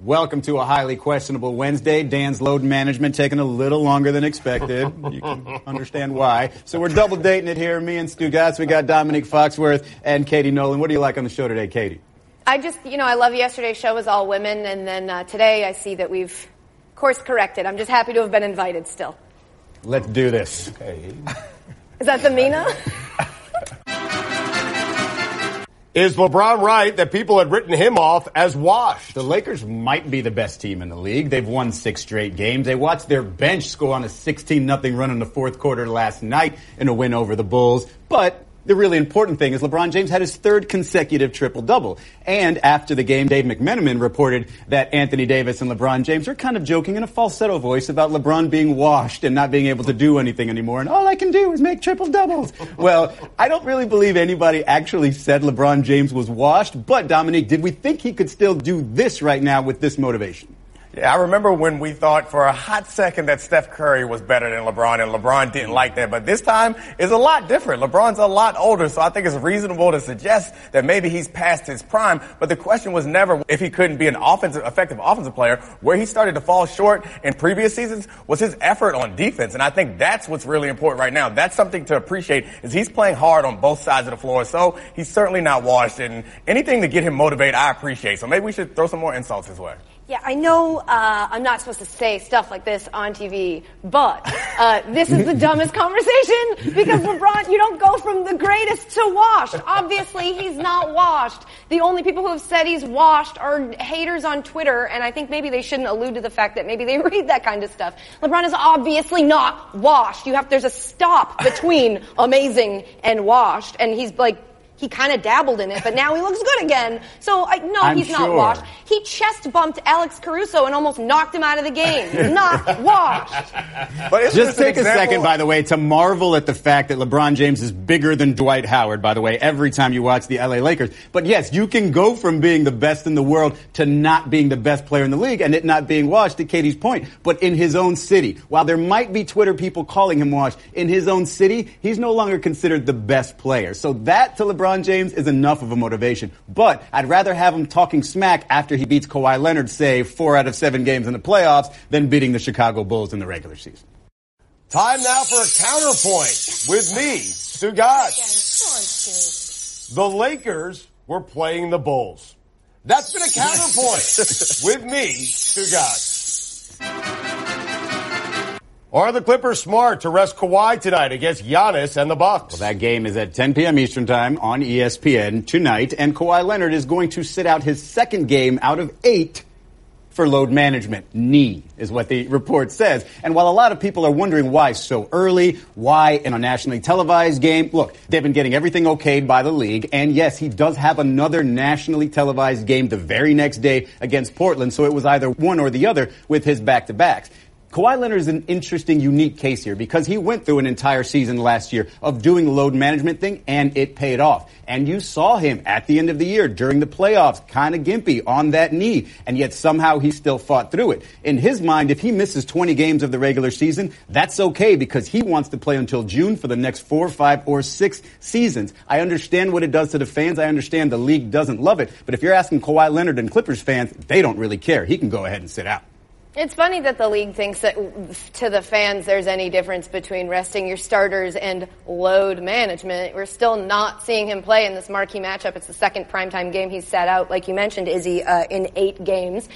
Welcome to a highly questionable Wednesday. Dan's load management taking a little longer than expected. You can understand why. So we're double dating it here. Me and Stu Gatz. We got Dominique Foxworth and Katie Nolan. What do you like on the show today, Katie? I love yesterday's show was all women, and then today I see that we've course corrected. I'm just happy to have been invited still. Let's do this. Okay. Is that the Mina? Is LeBron right that people had written him off as washed? The Lakers might be the best team in the league. They've won 6 straight games. They watched their bench score on a 16-0 run in the fourth quarter last night in a win over the Bulls. But the really important thing is LeBron James had his 3rd consecutive triple-double. And after the game, Dave McMenamin reported that Anthony Davis and LeBron James are kind of joking in a falsetto voice about LeBron being washed and not being able to do anything anymore. And all I can do is make triple-doubles. Well, I don't really believe anybody actually said LeBron James was washed. But, Dominique, did we think he could still do this right now with this motivation? Yeah, I remember when we thought for a hot second that Steph Curry was better than LeBron, and LeBron didn't like that. But this time is a lot different. LeBron's a lot older, so I think it's reasonable to suggest that maybe he's past his prime. But the question was never if he couldn't be an effective offensive player. Where he started to fall short in previous seasons was his effort on defense, and I think that's what's really important right now. That's something to appreciate, is he's playing hard on both sides of the floor, so he's certainly not washed. And anything to get him motivated, I appreciate. So maybe we should throw some more insults his way. Yeah, I know I'm not supposed to say stuff like this on TV, but this is the dumbest conversation because LeBron, you don't go from the greatest to washed. Obviously, he's not washed. The only people who have said he's washed are haters on Twitter, and I think maybe they shouldn't allude to the fact that maybe they read that kind of stuff. LeBron is obviously not washed. There's a stop between amazing and washed, and he's like, he kind of dabbled in it, but now he looks good again. So, he's not washed. He chest bumped Alex Caruso and almost knocked him out of the game. He's not washed. But just take a second, by the way, to marvel at the fact that LeBron James is bigger than Dwight Howard, by the way, every time you watch the LA Lakers. But yes, you can go from being the best in the world to not being the best player in the league and it not being washed, to Katie's point. But in his own city, while there might be Twitter people calling him washed, in his own city, he's no longer considered the best player. So that to LeBron James is enough of a motivation. But I'd rather have him talking smack after he beats Kawhi Leonard, say, 4 out of 7 games in the playoffs, than beating the Chicago Bulls in the regular season. Time now for a counterpoint with me, Stu Gatz. The Lakers were playing the Bulls. That's been a counterpoint with me, Stu Gatz. Are the Clippers smart to rest Kawhi tonight against Giannis and the Bucks? Well, that game is at 10 p.m. Eastern Time on ESPN tonight, and Kawhi Leonard is going to sit out his 2nd game out of 8 for load management. Knee is what the report says. And while a lot of people are wondering why so early, why in a nationally televised game, look, they've been getting everything okayed by the league, and yes, he does have another nationally televised game the very next day against Portland, so it was either one or the other with his back-to-backs. Kawhi Leonard is an interesting, unique case here because he went through an entire season last year of doing the load management thing, and it paid off. And you saw him at the end of the year during the playoffs, kind of gimpy on that knee, and yet somehow he still fought through it. In his mind, if he misses 20 games of the regular season, that's okay because he wants to play until June for the next 4, 5, or 6 seasons. I understand what it does to the fans. I understand the league doesn't love it. But if you're asking Kawhi Leonard and Clippers fans, they don't really care. He can go ahead and sit out. It's funny that the league thinks that to the fans there's any difference between resting your starters and load management. We're still not seeing him play in this marquee matchup. It's the 2nd primetime game he's sat out, like you mentioned, Izzy, in 8 games.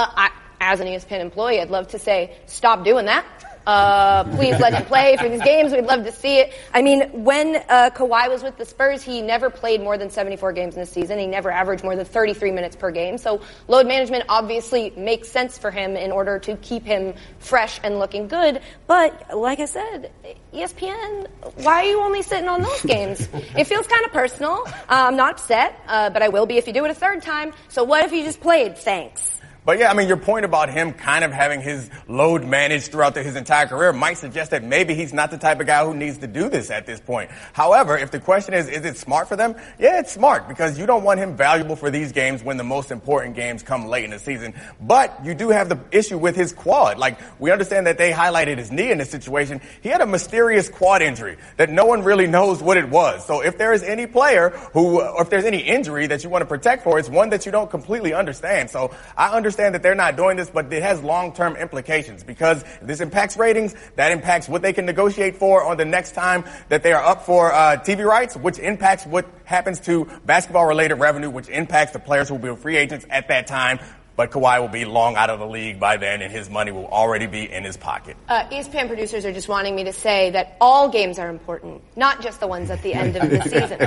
As an ESPN employee, I'd love to say, stop doing that. Please let him play for these games. We'd love to see it. I mean, when Kawhi was with the Spurs, he never played more than 74 games in a season. He never averaged more than 33 minutes per game. So load management obviously makes sense for him in order to keep him fresh and looking good. But like I said, ESPN, why are you only sitting on those games? It feels kind of personal. I'm not upset, but I will be if you do it a 3rd time. So what if you just played? Thanks. But yeah, I mean, your point about him kind of having his load managed throughout his entire career might suggest that maybe he's not the type of guy who needs to do this at this point. However, if the question is it smart for them? Yeah, it's smart because you don't want him valuable for these games when the most important games come late in the season. But you do have the issue with his quad. Like, we understand that they highlighted his knee in this situation. He had a mysterious quad injury that no one really knows what it was. So if there is any player or if there's any injury that you want to protect for, it's one that you don't completely understand. So I understand understand that they're not doing this, but it has long-term implications because if this impacts ratings, that impacts what they can negotiate for on the next time that they are up for TV rights, which impacts what happens to basketball-related revenue, which impacts the players who will be free agents at that time. But Kawhi will be long out of the league by then, and his money will already be in his pocket. ESPN producers are just wanting me to say that all games are important, not just the ones at the end of the season.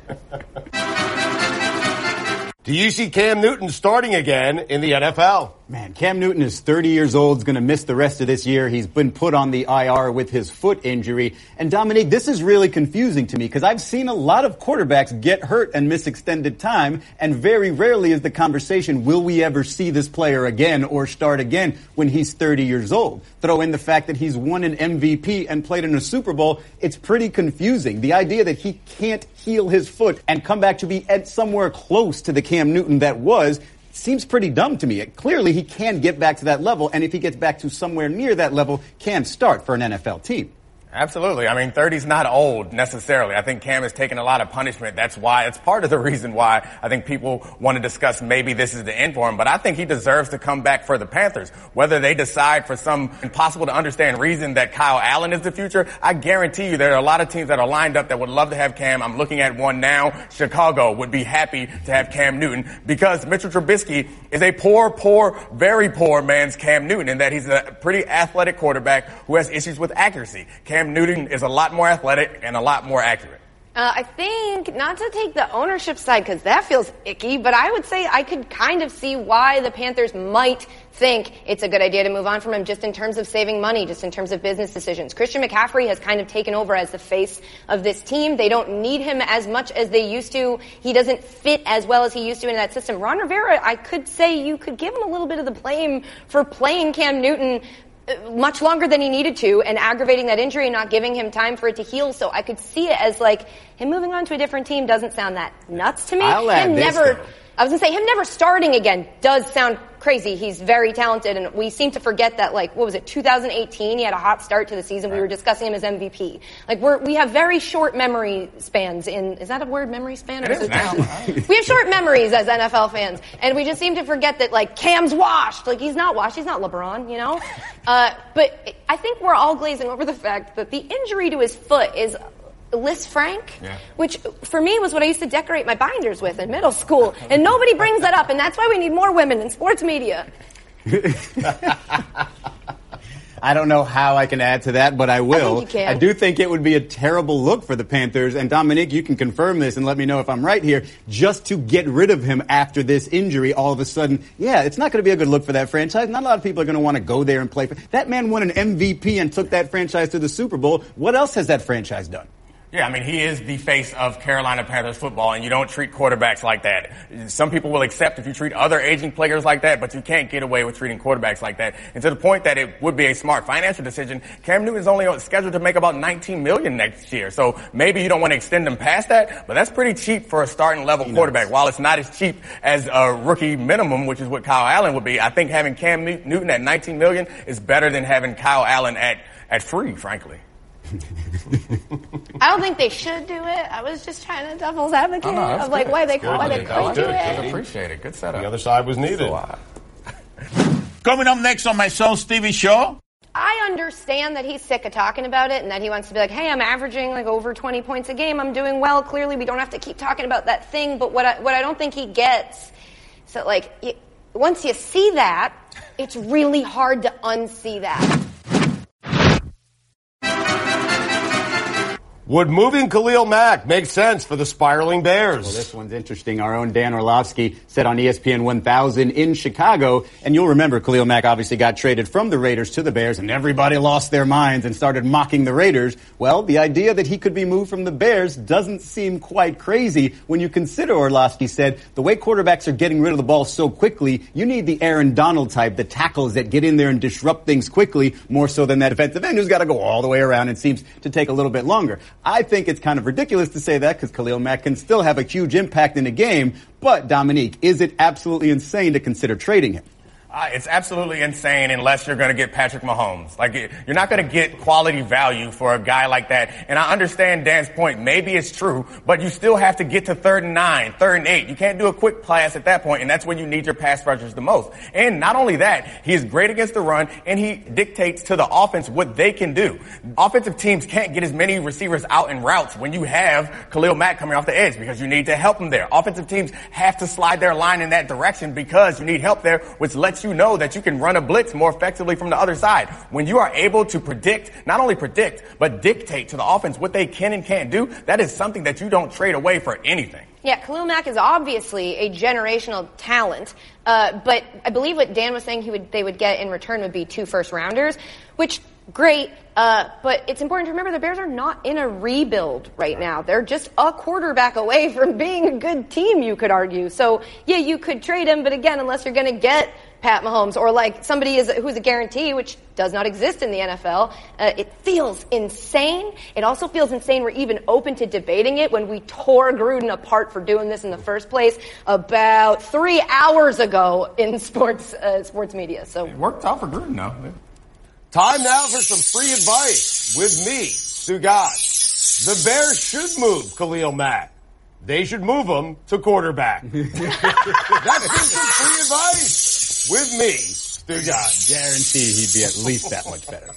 Do you see Cam Newton starting again in the NFL? Man, Cam Newton is 30 years old, is going to miss the rest of this year. He's been put on the IR with his foot injury. And Dominique, this is really confusing to me because I've seen a lot of quarterbacks get hurt and miss extended time, and very rarely is the conversation, will we ever see this player again or start again when he's 30 years old? Throw in the fact that he's won an MVP and played in a Super Bowl, it's pretty confusing. The idea that he can't heal his foot and come back to be at somewhere close to the Cam Newton that was seems pretty dumb to me. Clearly, he can get back to that level, and if he gets back to somewhere near that level, can start for an NFL team. Absolutely. I mean, 30's not old necessarily. I think Cam has taken a lot of punishment. That's why, it's part of the reason why I think people want to discuss maybe this is the end for him. But I think he deserves to come back for the Panthers. Whether they decide for some impossible to understand reason that Kyle Allen is the future, I guarantee you there are a lot of teams that are lined up that would love to have Cam. I'm looking at one now. Chicago would be happy to have Cam Newton because Mitchell Trubisky is a very poor man's Cam Newton in that he's a pretty athletic quarterback who has issues with accuracy. Cam Newton is a lot more athletic and a lot more accurate. I think, not to take the ownership side because that feels icky, but I would say I could kind of see why the Panthers might think it's a good idea to move on from him just in terms of saving money, just in terms of business decisions. Christian McCaffrey has kind of taken over as the face of this team. They don't need him as much as they used to. He doesn't fit as well as he used to in that system. Ron Rivera, I could say you could give him a little bit of the blame for playing Cam Newton much longer than he needed to and aggravating that injury and not giving him time for it to heal. So I could see it as like him moving on to a different team doesn't sound that nuts to me. I was going to say him never starting again does sound crazy. He's very talented, and we seem to forget that, 2018, he had a hot start to the season. We were discussing him as MVP. We have very short memory spans is that a word, memory span? Or is it now? We have short memories as NFL fans, and we just seem to forget that, Cam's washed. He's not washed. He's not LeBron, you know? But I think we're all glazing over the fact that the injury to his foot is Liz Frank, which for me was what I used to decorate my binders with in middle school. And nobody brings that up, and that's why we need more women in sports media. I don't know how I can add to that, but I will. I think you can. I do think it would be a terrible look for the Panthers, and Dominique, you can confirm this and let me know if I'm right here, just to get rid of him after this injury all of a sudden. Yeah, it's not going to be a good look for that franchise. Not a lot of people are going to want to go there and play. That man won an MVP and took that franchise to the Super Bowl. What else has that franchise done? Yeah, I mean, he is the face of Carolina Panthers football, and you don't treat quarterbacks like that. Some people will accept if you treat other aging players like that, but you can't get away with treating quarterbacks like that. And to the point that it would be a smart financial decision, Cam Newton is only scheduled to make about $19 million next year. So maybe you don't want to extend him past that, but that's pretty cheap for a starting level quarterback. While it's not as cheap as a rookie minimum, which is what Kyle Allen would be, I think having Cam Newton at $19 million is better than having Kyle Allen at free, frankly. I don't think they should do it. I was just trying to devil's advocate of why they could do it. I appreciate it. Good setup. The other side was needed. Coming up next on my Son Stevie show. I understand that he's sick of talking about it and that he wants to be like, hey, I'm averaging over 20 points a game. I'm doing well. Clearly, we don't have to keep talking about that thing. But what I don't think he gets, so once you see that, it's really hard to unsee that. Would moving Khalil Mack make sense for the spiraling Bears? Well, this one's interesting. Our own Dan Orlovsky said on ESPN 1000 in Chicago, and you'll remember Khalil Mack obviously got traded from the Raiders to the Bears, and everybody lost their minds and started mocking the Raiders. Well, the idea that he could be moved from the Bears doesn't seem quite crazy when you consider, Orlovsky said, the way quarterbacks are getting rid of the ball so quickly, you need the Aaron Donald type, the tackles that get in there and disrupt things quickly, more so than that defensive end who's got to go all the way around and seems to take a little bit longer. I think it's kind of ridiculous to say that because Khalil Mack can still have a huge impact in a game. But, Dominique, is it absolutely insane to consider trading him? It's absolutely insane unless you're going to get Patrick Mahomes. Like, you're not going to get quality value for a guy like that. And I understand Dan's point. Maybe it's true, but you still have to get to 3rd and 9, 3rd and 8. You can't do a quick pass at that point, and that's when you need your pass rushers the most. And not only that, he is great against the run, and he dictates to the offense what they can do. Offensive teams can't get as many receivers out in routes when you have Khalil Mack coming off the edge because you need to help him there. Offensive teams have to slide their line in that direction because you need help there, which lets you know that you can run a blitz more effectively from the other side. When you are able to not only predict, but dictate to the offense what they can and can't do, that is something that you don't trade away for anything. Yeah, Khalil Mack is obviously a generational talent, but I believe what Dan was saying they would get in return would be 2 first-rounders, which, great, but it's important to remember the Bears are not in a rebuild right now. They're just a quarterback away from being a good team, you could argue. So, yeah, you could trade him, but again, unless you're going to get Pat Mahomes or like somebody who's a guarantee, which does not exist in the NFL. It feels insane. It also feels insane we're even open to debating it when we tore Gruden apart for doing this in the first place about 3 hours ago in sports media. So it worked out for Gruden now. Yeah. Time now for some free advice with me, Stugotz. The Bears should move Khalil Mack. They should move him to quarterback. That's been some free advice with me, Stugotz. Guarantee he'd be at least that much better.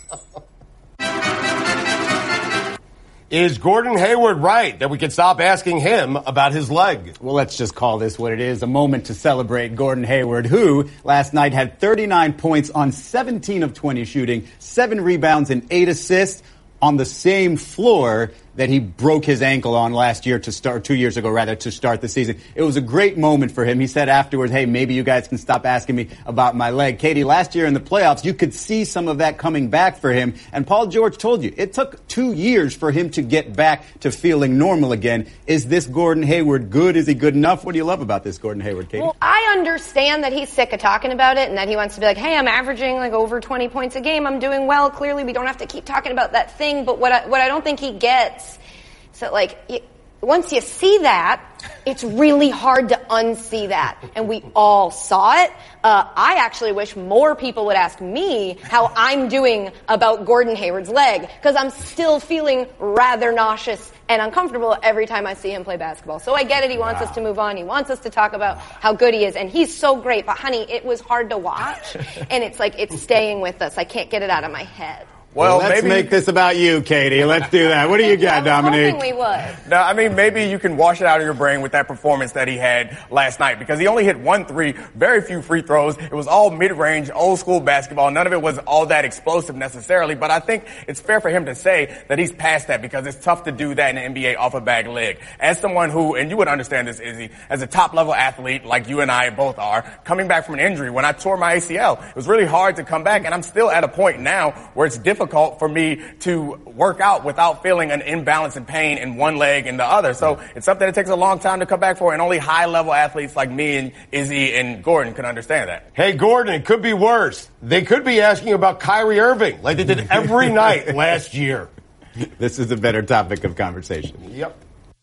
Is Gordon Hayward right that we can stop asking him about his leg? Well, let's just call this what it is, a moment to celebrate Gordon Hayward, who last night had 39 points on 17 of 20 shooting, 7 rebounds and 8 assists on the same floor that he broke his ankle on last year 2 years ago, to start the season. It was a great moment for him. He said afterwards, hey, maybe you guys can stop asking me about my leg. Katie, last year in the playoffs, you could see some of that coming back for him. And Paul George told you, it took 2 years for him to get back to feeling normal again. Is this Gordon Hayward good? Is he good enough? What do you love about this Gordon Hayward, Katie? Well, I understand that he's sick of talking about it and that he wants to be like, hey, I'm averaging like over 20 points a game. I'm doing well. Clearly, we don't have to keep talking about that thing. But what I don't think he gets is that, like, once you see that, it's really hard to unsee that. And we all saw it. I actually wish more people would ask me how I'm doing about Gordon Hayward's leg, because I'm still feeling rather nauseous and uncomfortable every time I see him play basketball. So I get it. He wants us to move on. He wants us to talk about how good he is. And he's so great. But, honey, it was hard to watch. And it's like it's staying with us. I can't get it out of my head. Well, let's make this about you, Katie. Let's do that. What do you got, Dominique? We would. No, I mean, maybe you can wash it out of your brain with that performance that he had last night, because he only hit 1 3, very few free throws. It was all mid-range, old-school basketball. None of it was all that explosive necessarily, but I think it's fair for him to say that he's past that, because it's tough to do that in the NBA off a bag leg. As someone who, and you would understand this, Izzy, as a top-level athlete like you and I both are, coming back from an injury, when I tore my ACL, it was really hard to come back, and I'm still at a point now where it's difficult for me to work out without feeling an imbalance in pain in one leg and the other. So it's something that takes a long time to come back for, and only high-level athletes like me and Izzy and Gordon can understand that. Hey, Gordon, it could be worse. They could be asking about Kyrie Irving like they did every night last year. This is a better topic of conversation. Yep.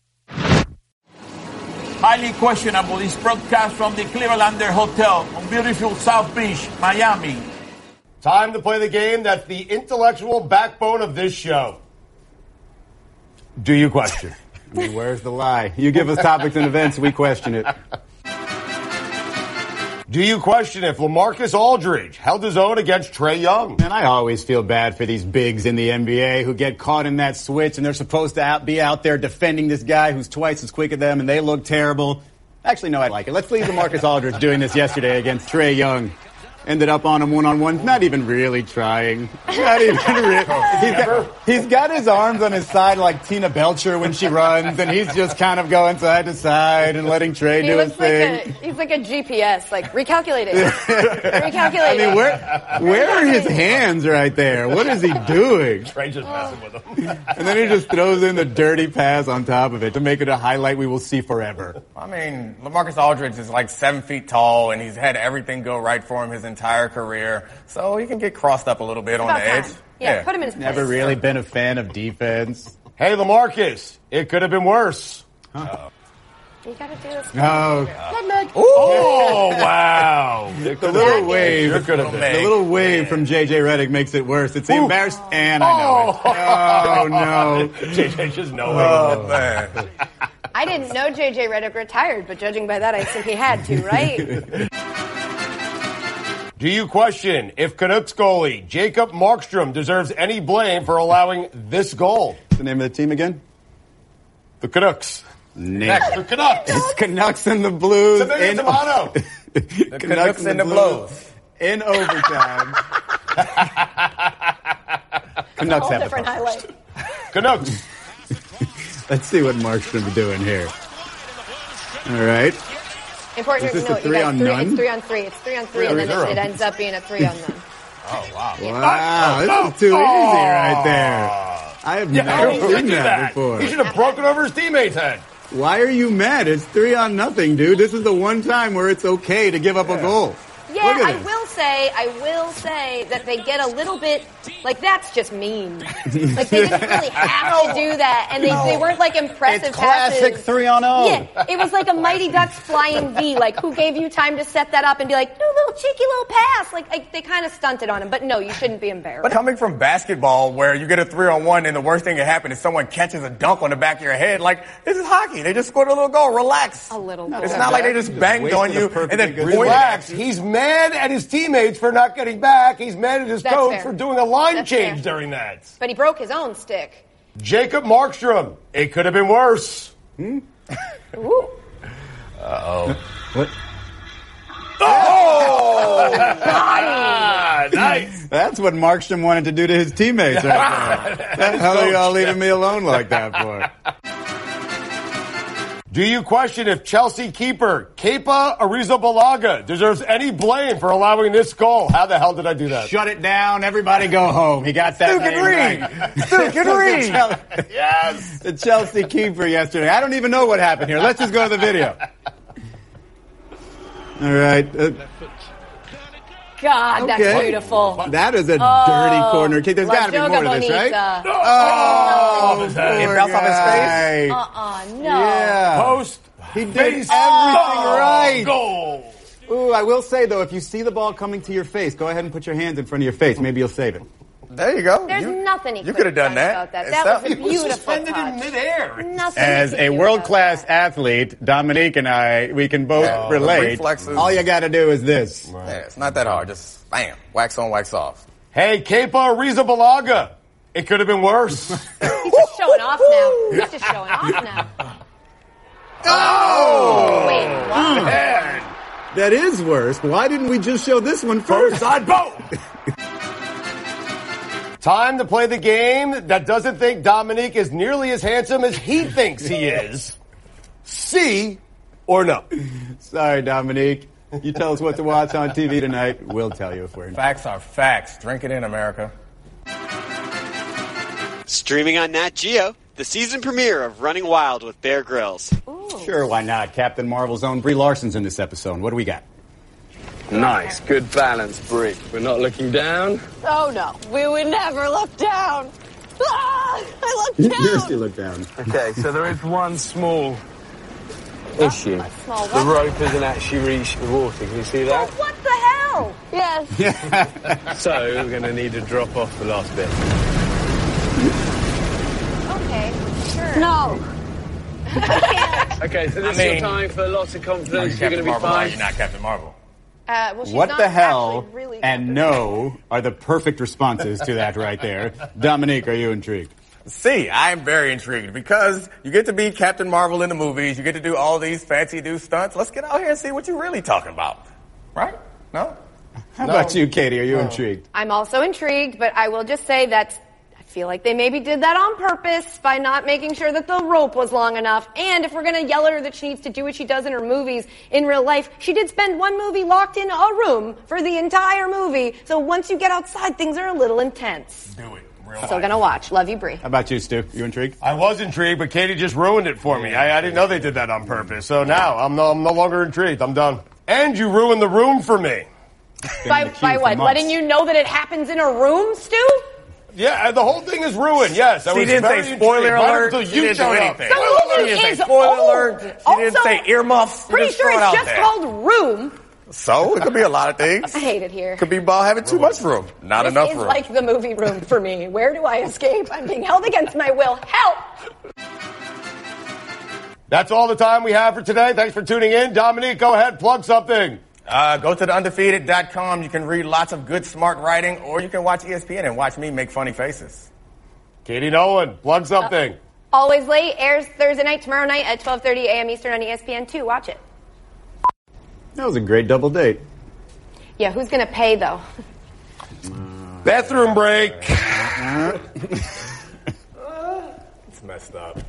Highly questionable, this broadcast from the Clevelander Hotel on beautiful South Beach, Miami. Time to play the game that's the intellectual backbone of this show. Do you question? I mean, where's the lie? You give us topics and events, we question it. Do you question if LaMarcus Aldridge held his own against Trae Young? And I always feel bad for these bigs in the NBA who get caught in that switch, and they're supposed to be out there defending this guy who's twice as quick as them, and they look terrible. Actually, no, I like it. Let's leave LaMarcus Aldridge doing this yesterday against Trae Young. Ended up on him one-on-one, not even really trying. Not even really. He's got his arms on his side like Tina Belcher when she runs, and he's just kind of going side to side and letting Trae do his thing. He's like a GPS, like recalculating. Recalculating. I mean, where are his hands right there? What is he doing? Trae just messing with him. And then he just throws in the dirty pass on top of it to make it a highlight we will see forever. I mean, LaMarcus Aldridge is like 7 feet tall, and he's had everything go right for him his entire career, so he can get crossed up a little bit on the edge. Yeah, put him in his place. Never really been a fan of defense. Hey, LaMarcus, it could have been worse. Yeah, You gotta do this. No. Oh, wow. The little wave. You're good at that. The little wave from J.J. Redick makes it worse. It's the embarrassed, and I know it. Oh, no. JJ just knowing. Oh, man. I didn't know J.J. Redick retired, but judging by that, I assume he had to, right? Do you question if Canucks goalie Jacob Markstrom deserves any blame for allowing this goal? What's the name of the team again? The Canucks. Next, the Canucks. It's Canucks and the Blues. Tomato. The Canucks and the Blues. In overtime. Canucks Whole have different the highlight. Canucks. Let's see what Markstrom's doing here. All right. Important Is this to a note, 3 on none? It's 3-on-3. It's 3-on-3, and then it ends up being a 3-on-none. Oh, wow. Wow, this is too easy right there. I have never seen that before. He should have broken over his teammate's head. Why are you mad? It's 3-0, dude. This is the one time where it's okay to give up a goal. Yeah, I will say that they get a little bit, like, that's just mean. Like, they didn't really have to do that, and they weren't, like, impressive It's classic passes. 3-on-0. Yeah, it was like a Mighty Ducks flying V. Like, who gave you time to set that up and be like, no, little cheeky little pass? Like they kind of stunted on him. But no, you shouldn't be embarrassed. But coming from basketball, where you get a 3-on-1 and the worst thing that happens is someone catches a dunk on the back of your head, like, this is hockey. They just scored a little goal. Relax. A little goal. It's not like they just banged on you and then Relax. He's mad at his teamates for not getting back. He's mad at his That's coach fair. for doing a line That's change fair. during that. But he broke his own stick. Jacob Markstrom. It could have been worse. Ooh. What? Oh! Nice. That's what Markstrom wanted to do to his teammates right there. What the hell are y'all leaving me alone like that for? Do you question if Chelsea keeper Kepa Arrizabalaga deserves any blame for allowing this goal? How the hell did I do that? Shut it down. Everybody go home. He got that name right. Yes. The Chelsea keeper yesterday. I don't even know what happened here. Let's just go to the video. All right. God, that's Okay. beautiful. That is a dirty corner kick. There's La got to be more to Joga this, right? Bonita. Oh, It bounced off his face? No. Yeah. Post. He did Face. everything right. Goal. Ooh, I will say, though, if you see the ball coming to your face, go ahead and put your hands in front of your face. Maybe you'll save it. There you go. There's nothing he you could have done that. about that. It's That not- was a He was beautiful suspended touch. in midair. Nothing As he could a do world-class about that. athlete, Dominique and I, we can both the relate. reflexes. All you got to do is this. Yeah, it's not that hard. Just bam, wax on, wax off. Hey, Kepa Arrizabalaga. It could have been worse. He's just showing off now. He's just showing off now. Oh! Wait, what? Man. That is worse. Why didn't we just show this one first? Side boat. Time to play the game that doesn't think Dominique is nearly as handsome as he thinks he is. See or no? Sorry, Dominique. You tell us what to watch on TV tonight. We'll tell you if we're in. Facts are facts. Drink it in, America. Streaming on Nat Geo, the season premiere of Running Wild with Bear Grylls. Sure, why not? Captain Marvel's own Brie Larson's in this episode. What do we got? Nice, good balance, Brie. We're not looking down. Oh no, we would never look down. Ah, I looked down. Yes, you look down. Okay, so there is one small issue. Small The what? rope isn't actually reaching the water. Can you see Oh, that? what the hell? Yes. So we're going to need to drop off the last bit. Okay, sure. No. Okay, so this is your time for lots of confidence. You're going to be Marvel, fine. You're not Captain Marvel. Well, she's What not the hell actually really and good. no are the perfect responses to that right there. Dominique, are you intrigued? See, I am very intrigued because you get to be Captain Marvel in the movies. You get to do all these fancy do stunts. Let's get out here and see what you're really talking about. Right? No? How about you, Katie? Are you intrigued? I'm also intrigued, but I will just say that I feel like they maybe did that on purpose by not making sure that the rope was long enough. And if we're going to yell at her that she needs to do what she does in her movies in real life, she did spend one movie locked in a room for the entire movie. So once you get outside, things are a little intense. Do it. Real Still life. gonna watch. Love you, Brie. How about you, Stu? You intrigued? I was intrigued, but Katie just ruined it for me. I didn't know they did that on purpose. So now I'm no longer intrigued. I'm done. And you ruined the room for me. By the queue what? for months. Letting you know that it happens in a room, Stu? Yeah, the whole thing is ruined, yes. She didn't say spoiler alert. Until She you didn't do showed up. anything. The movie She didn't is say spoiler old. alert. She Also, didn't say earmuffs. She Pretty just sure threw it it's out just there. called Room. So it could be a lot of things. I hate it here. Could be ball having too much room, not This enough is room. like the movie Room for me. Where do I escape? I'm being held against my will. Help! That's all the time we have for today. Thanks for tuning in. Dominique, go ahead, plug something. Go to theundefeated.com. You can read lots of good, smart writing, or you can watch ESPN and watch me make funny faces. Katie Nolan, plug something. Always Late airs Thursday night, tomorrow night at 12:30 a.m. Eastern on ESPN2. Watch it. That was a great double date. Yeah, who's going to pay, though? Bathroom break. It's messed up.